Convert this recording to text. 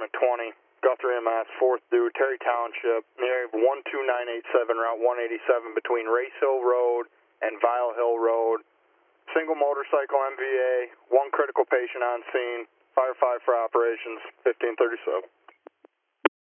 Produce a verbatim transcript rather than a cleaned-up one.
twenty, Guthrie M S, fourth due, Terry Township, near one two nine eight seven, Route one eighty-seven, between Race Hill Road and Vile Hill Road. Single motorcycle M V A, one critical patient on scene, fire five for operations, fifteen thirty-seven.